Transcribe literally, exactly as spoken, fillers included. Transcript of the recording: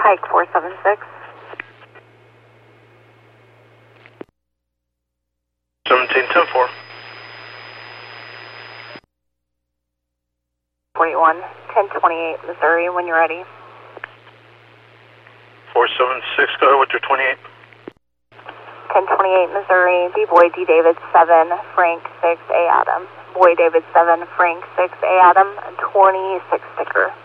Pike four seven six. seventeen ten four. forty-one, ten twenty-eight, Missouri, when you're ready. four seven six, go ahead with your twenty-eight. ten twenty-eight, Missouri, D Boy D David seven, Frank six, A Adam. Boy David seven, Frank six, A Adam, twenty-six sticker.